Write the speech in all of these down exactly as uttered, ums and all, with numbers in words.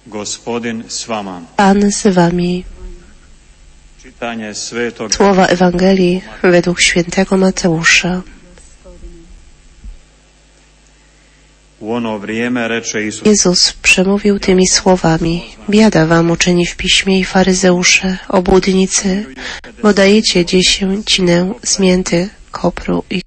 Gospodin s vama. Pan z wami. Čitanje Svetog Słowa Ewangelii według świętego Mateusza. U ono vrijeme reče Isus: Jezus przemówił tymi słowami: biada wam, uczeni w piśmie i faryzeusze, obłudnicy, bo dajecie dziesięcinę z mięty, kopru i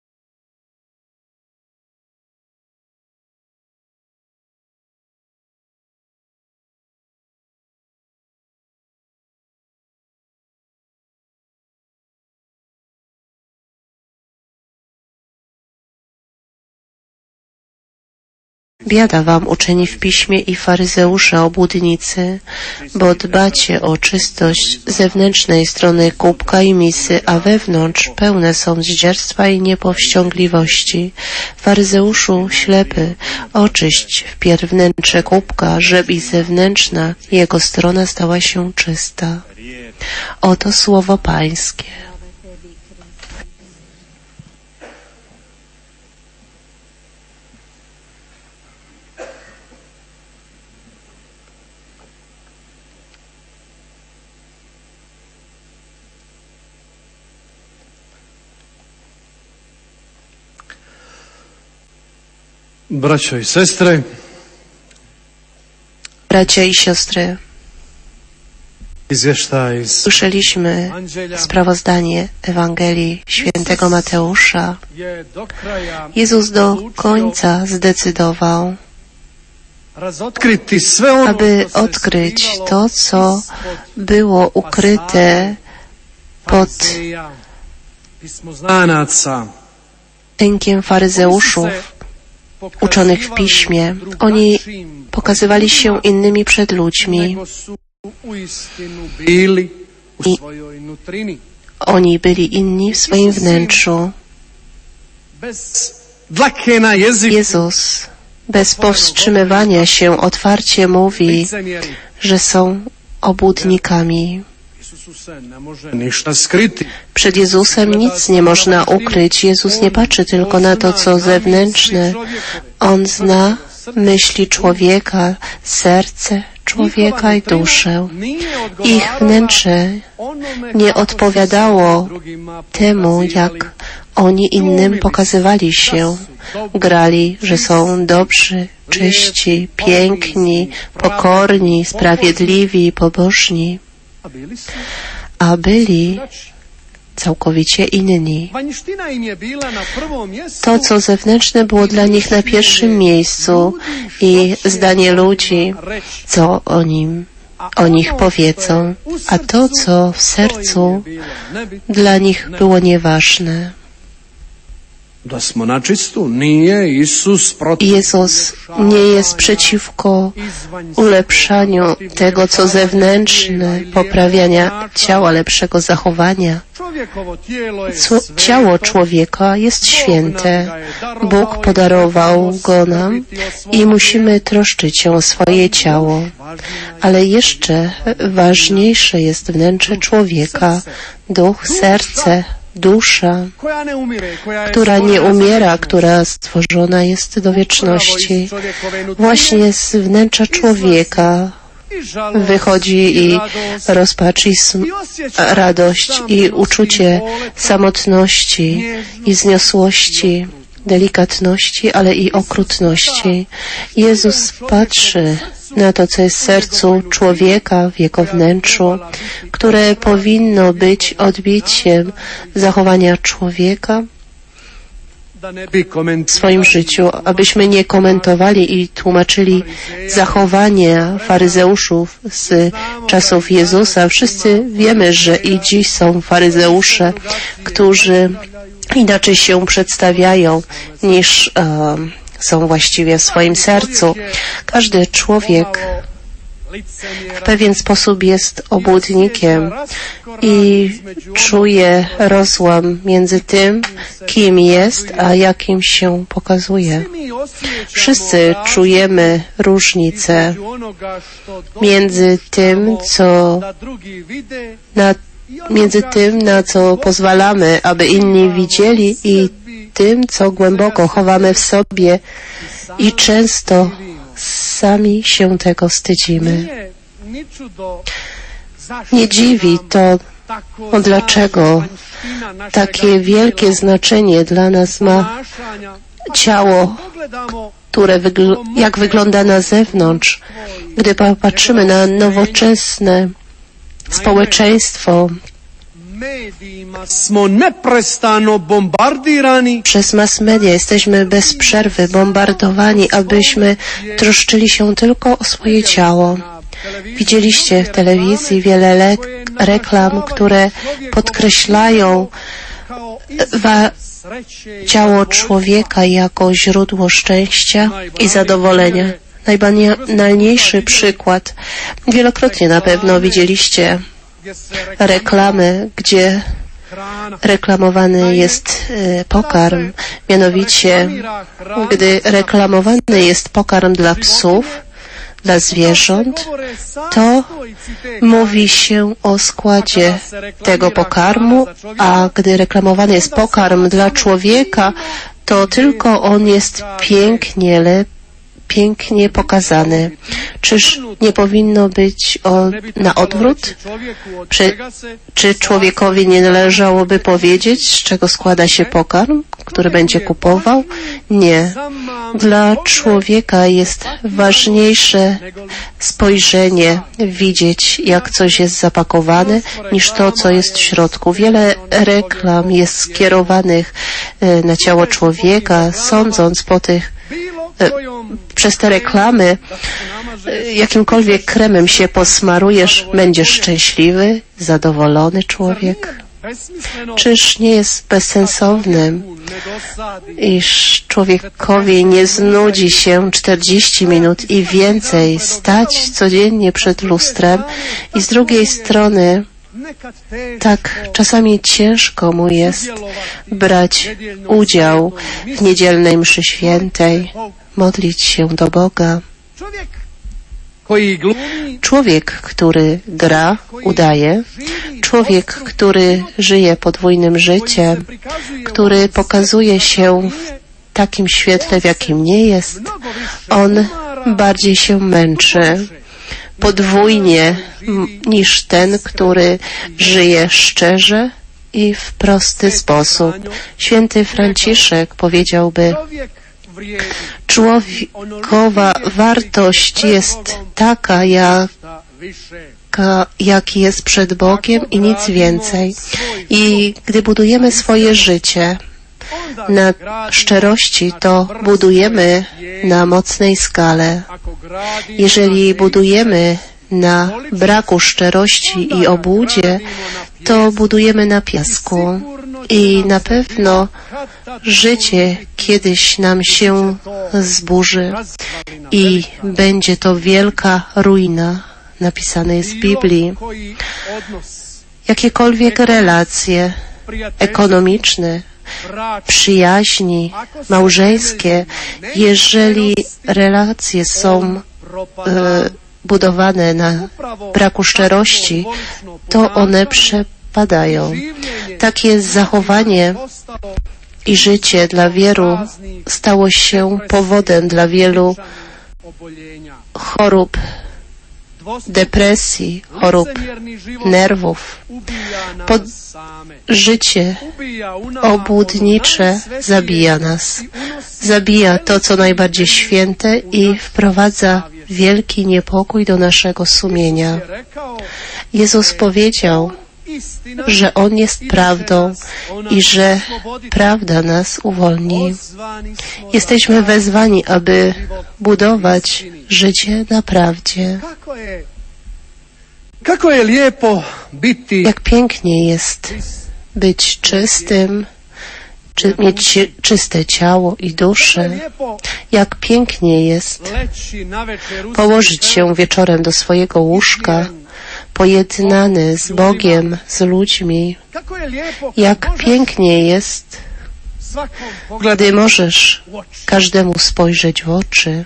Biada wam, uczeni w piśmie i faryzeusze, obłudnicy, bo dbacie o czystość zewnętrznej strony kubka i misy, a wewnątrz pełne są zdzierstwa i niepowściągliwości. Faryzeuszu ślepy, oczyść wpierw wnętrze kubka, żeby i zewnętrzna jego strona stała się czysta. Oto słowo Pańskie. Braćo i sestre, Bracia i siostry, izvještaj z słyszeliśmy sprawozdanie Ewangelii świętego Mateusza. je do kraja Jezus do końca zdecydował, razotkriti sve ono aby što se odkryć skrivalo to, co ispod było ukryte pod Farizeja, pismoznanaca, tynkiem faryzeuszów, uczonych w piśmie. Oni pokazywali się innymi przed ludźmi. nego su uistinu bili u I- svojoj nutrini. Oni byli inni w swoim wnętrzu. Bez dlake na jeziku Jezus bez powstrzymywania się otwarcie mówi, licemjeri. że są obłudnikami. Isusu se ne može ništa skriti. Przed Jezusem nic nie można ukryć. Jezus nie patrzy tylko na to, co zewnętrzne. On zna myśli człowieka, serce człowieka i duszę. Ich wnętrze nie odpowiadało temu, jak oni innym pokazywali się. Grali, że są dobrzy, czyści, piękni, pokorni, sprawiedliwi i pobożni, A bili su a byli drugačiji. całkowicie inni. Vanjština im je bila na prvom mjestu. To, co zewnętrzne, było dla nich na pierwszym miejscu i zdanie ludzi, co o nim, o nich powiedzą, a to, co w sercu, dla nich było nieważne. Da smo načistu, nije Isus protiv Jezus nie jest przeciwko ulepszaniu tego, co zewnętrzne, poprawiania ciała, lepszego zachowania. Čovjekovo tijelo je Cło- sveto. Ciało człowieka jest święte. Bóg podarował go nam i musimy troszczyć się o swoje ciało. Ale jeszcze ważniejsze jest wnętrze człowieka, duch, serce, dusza, Koja ne umire, koja je która nie stvorena za umiera, vječnost. która stworzona jest do wieczności. Upravo iz čovjekove nutrine Właśnie z wnętrza człowieka i žalost, wychodzi i radost, rozpacz, i sm- radość, i uczucie samotności, i zniosłości, delikatności, ale i okrutności. Jezus patrzy na to, co jest w sercu człowieka, w jego wnętrzu, które powinno być odbiciem zachowania człowieka da ne bi w komentirali swoim życiu, abyśmy nie komentowali i tłumaczyli zachowania faryzeuszów z czasów Jezusa. Wszyscy wiemy, że i dziś są faryzeusze, którzy inaczej się przedstawiają niż e, są właściwie w swoim sercu. Każdy człowiek w pewien sposób jest obłudnikiem i czuje rozłam między tym, kim jest, a jakim się pokazuje. Wszyscy czujemy różnicę między tym, co na, między tym, na co pozwalamy, aby inni widzieli, i tym, co głęboko chowamy w sobie i często sami się tego wstydzimy. Nie dziwi to, dlaczego takie wielkie znaczenie dla nas ma ciało, które wygl- jak wygląda na zewnątrz. Gdy patrzymy na nowoczesne społeczeństwo, przez mass media jesteśmy bez przerwy bombardowani, abyśmy troszczyli się tylko o swoje ciało. Widzieliście w telewizji wiele le- reklam, które podkreślają wa- ciało człowieka jako źródło szczęścia i zadowolenia. Najbanalniejszy przykład. Wielokrotnie na pewno widzieliście reklamy, gdzie reklamowany jest e, pokarm. Mianowicie, gdy reklamowany jest pokarm dla psów, dla zwierząt, to mówi się o składzie tego pokarmu, a gdy reklamowany jest pokarm dla człowieka, to tylko on jest pięknie, le, pięknie pokazany. Czyż nie powinno być o, na odwrót? Czy, czy człowiekowi nie należałoby powiedzieć, z czego składa się pokarm, który będzie kupował? Nie. Dla człowieka jest ważniejsze spojrzenie, widzieć, jak coś jest zapakowane, niż to, co jest w środku. Wiele reklam jest skierowanych na ciało człowieka, sądząc po tych przez te reklamy, jakimkolwiek kremem się posmarujesz, będziesz szczęśliwy, zadowolony człowiek. Czyż nie jest bezsensownym, iż człowiekowi nie znudzi się czterdzieści minut i więcej stać codziennie przed lustrem i z drugiej strony tak czasami ciężko mu jest brać udział w niedzielnej mszy świętej, modlić się do Boga. Człowiek, który gra, udaje, człowiek, który żyje podwójnym życiem, który pokazuje się w takim świetle, w jakim nie jest, on bardziej się męczy podwójnie niż ten, który żyje szczerze i w prosty sposób. Święty Franciszek powiedziałby, człowiekowa wartość jest taka, jaka, jak jest przed Bogiem i nic więcej. I gdy budujemy swoje życie na szczerości, to budujemy na mocnej skale. Jeżeli budujemy na braku szczerości i obłudzie, to budujemy na piasku. I na pewno życie kiedyś nam się zburzy i będzie to wielka ruina, napisane jest w Biblii. Jakiekolwiek relacje ekonomiczne, przyjaźni, małżeńskie, jeżeli relacje są e, budowane na braku szczerości, to one przepadają. Takie zachowanie i życie dla wielu stało się powodem dla wielu chorób, depresji, chorób nerwów. Pod życie obłudnicze zabija nas. Zabija to, co najbardziej święte i wprowadza wielki niepokój do naszego sumienia. Jezus powiedział, że On jest prawdą i że prawda nas uwolni. Jesteśmy wezwani, aby budować życie na prawdzie. Jak pięknie jest być czystym, czy mieć czyste ciało i duszę. Jak pięknie jest położyć się wieczorem do swojego łóżka, pojednany z Bogiem, z ludźmi. Jak pięknie jest, gdy możesz każdemu spojrzeć w oczy.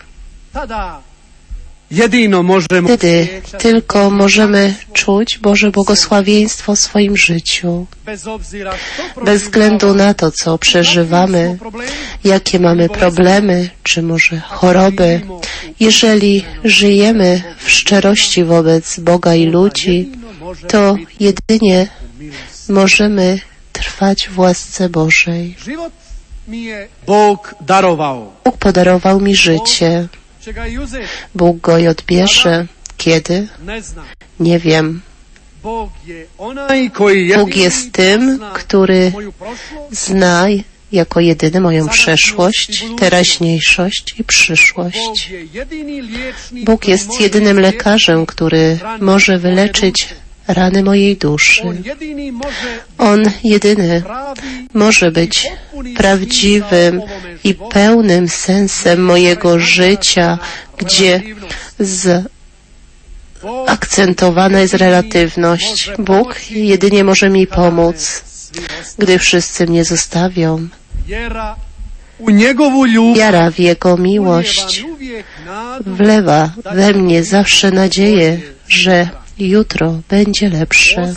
Wtedy tylko możemy czuć Boże błogosławieństwo w swoim życiu. Bez względu na to, co przeżywamy, jakie mamy problemy, czy może choroby, Jeżeli żyjemy w szczerości wobec Boga i ludzi, to jedynie możemy trwać w łasce Bożej. Bóg darował. Bóg podarował mi życie. Bóg go i odbierze. Kiedy? Nie wiem. Bóg jest tym, który zna jako jedyny moją przeszłość, teraźniejszość i przyszłość. Bóg jest jedynym lekarzem, który może wyleczyć rany mojej duszy. On jedyny może być prawdziwym i pełnym sensem mojego życia, gdzie z akcentowana jest relatywność. Bóg jedynie może mi pomóc, gdy wszyscy mnie zostawią. Wiara w Jego miłość wlewa we mnie zawsze nadzieję, że jutro będzie lepsze.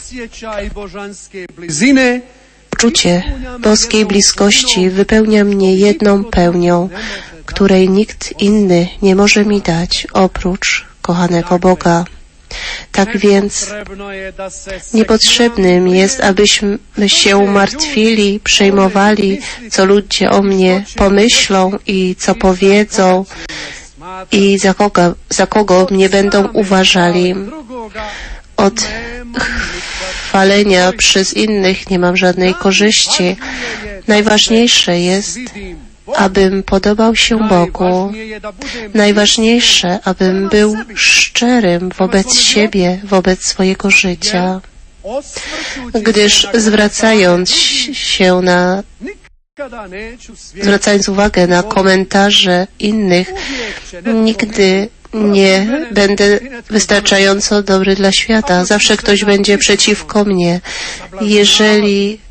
Uczucie boskiej bliskości wypełnia mnie jedną pełnią, której nikt inny nie może mi dać oprócz kochanego Boga. Tak więc niepotrzebnym jest, abyśmy się martwili, przejmowali, co ludzie o mnie pomyślą i co powiedzą i za kogo, za kogo mnie będą uważali. Od chwalenia przez innych nie mam żadnej korzyści. Najważniejsze jest, abym podobał się Bogu. Najważniejsze, abym był szczerym wobec siebie, wobec swojego życia. Gdyż zwracając się na, zwracając uwagę na komentarze innych, nigdy nie będę wystarczająco dobry dla świata. Zawsze ktoś będzie przeciwko mnie. Jeżeli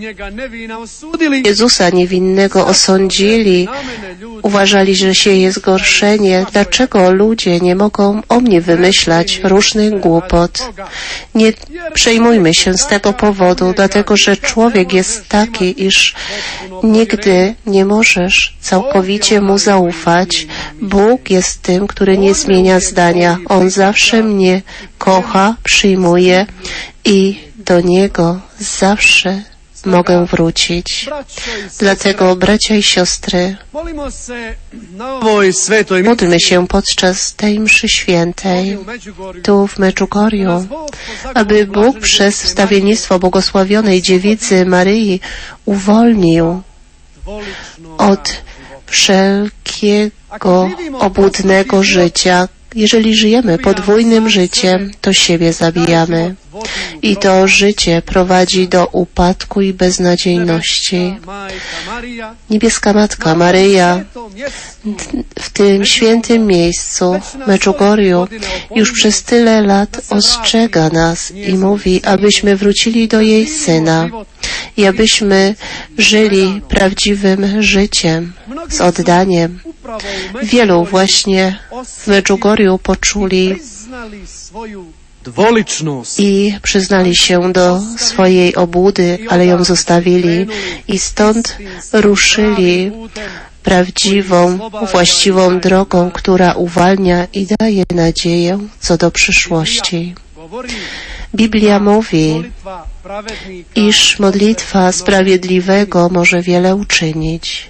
Jezusa niewinnego osądzili, uważali, że sieje zgorszenie. Dlaczego ludzie nie mogą o mnie wymyślać różnych głupot? Nie przejmujmy się z tego powodu, dlatego że człowiek jest taki, iż nigdy nie możesz całkowicie mu zaufać. Bóg jest tym, który nie zmienia zdania. On zawsze mnie kocha, przyjmuje i do Niego zawsze mogę wrócić. Dlatego, bracia i siostry, módlmy się podczas tej mszy świętej, tu w Medjugorju, aby Bóg przez wstawiennictwo błogosławionej dziewicy Maryi uwolnił od wszelkiego obłudnego życia. Jeżeli żyjemy podwójnym życiem, to siebie zabijamy. I to życie prowadzi do upadku i beznadziejności. Niebieska Matka Maryja w tym świętym miejscu, Medjugorju, już przez tyle lat ostrzega nas i mówi, abyśmy wrócili do jej Syna i abyśmy żyli prawdziwym życiem, z oddaniem. Wielu właśnie w Medjugorju poczuli i przyznali się do swojej obłudy, ale ją zostawili i stąd ruszyli prawdziwą, właściwą drogą, która uwalnia i daje nadzieję co do przyszłości. Biblia mówi, iż modlitwa sprawiedliwego może wiele uczynić.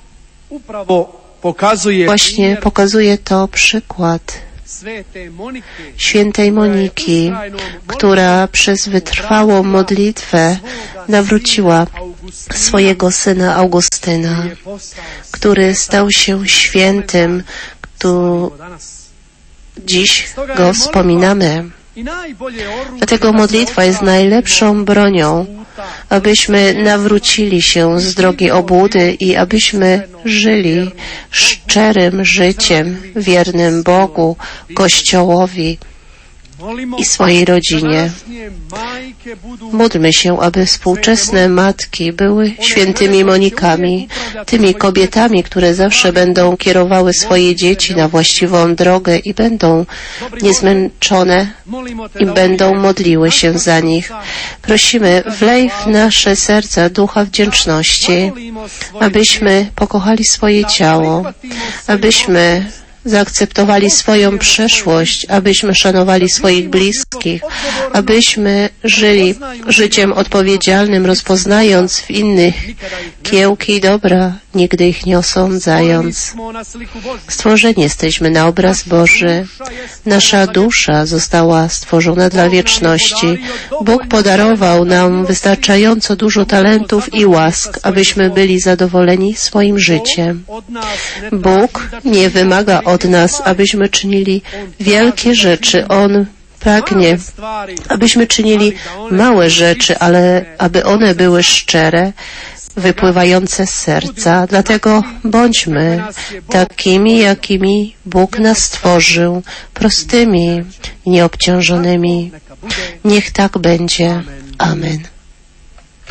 Właśnie pokazuje to przykład świętej Moniki, która przez wytrwałą modlitwę nawróciła swojego syna Augustyna, który stał się świętym, tu dziś go wspominamy. Dlatego modlitwa jest najlepszą bronią, abyśmy nawrócili się z drogi obłudy i abyśmy żyli szczerym życiem, wiernym Bogu, Kościołowi i swojej rodzinie. Módlmy się, aby współczesne matki były świętymi Monikami, tymi kobietami, które zawsze będą kierowały swoje dzieci na właściwą drogę i będą niezmęczone i będą modliły się za nich. Prosimy, wlej w nasze serca ducha wdzięczności, abyśmy pokochali swoje ciało, abyśmy zaakceptowali swoją przeszłość, abyśmy szanowali swoich bliskich, abyśmy żyli życiem odpowiedzialnym, rozpoznając w innych kiełki i dobra, nigdy ich nie osądzając. Stworzeni jesteśmy na obraz Boży. Nasza dusza została stworzona dla wieczności. Bóg podarował nam wystarczająco dużo talentów i łask, abyśmy byli zadowoleni swoim życiem. Bóg nie wymaga od nas, abyśmy czynili wielkie rzeczy. On pragnie, abyśmy czynili małe rzeczy, ale aby one były szczere, wypływające z serca. Dlatego bądźmy takimi, jakimi Bóg nas stworzył, prostymi i nieobciążonymi. Niech tak będzie. Amen.